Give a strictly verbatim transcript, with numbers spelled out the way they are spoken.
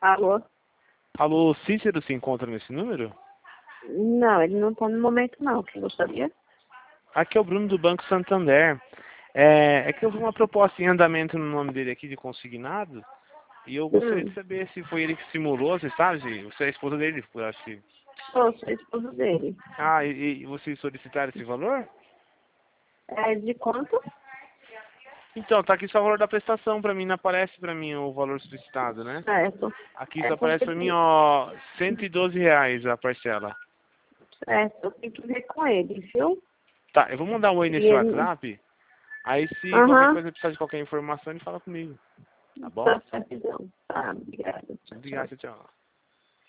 Alô? Alô, Cícero se encontra nesse número? Não, ele não tá no momento não. Quem gostaria? Aqui é o Bruno do Banco Santander. É, é que eu vi uma proposta em andamento no nome dele aqui de consignado. E eu gostaria Hum. de saber se foi ele que simulou, você sabe? Você é a esposa dele, eu acho que... Sou, sou a esposa dele. Ah, e, e vocês solicitaram esse valor? É de quanto? Então, tá aqui só o valor da prestação pra mim, não aparece pra mim o valor solicitado, né? Certo. Aqui É, só então aparece tem pra mim, que, ó, cento e doze reais a parcela. certo, tem que ver com ele, viu? Tá, eu vou mandar um oi E nesse ele... WhatsApp. Aí se qualquer Aham. coisa precisar de qualquer informação, ele fala comigo. Tá bom? Tá certo, então. Tá, obrigada. Tchau, tchau. Obrigado, tchau.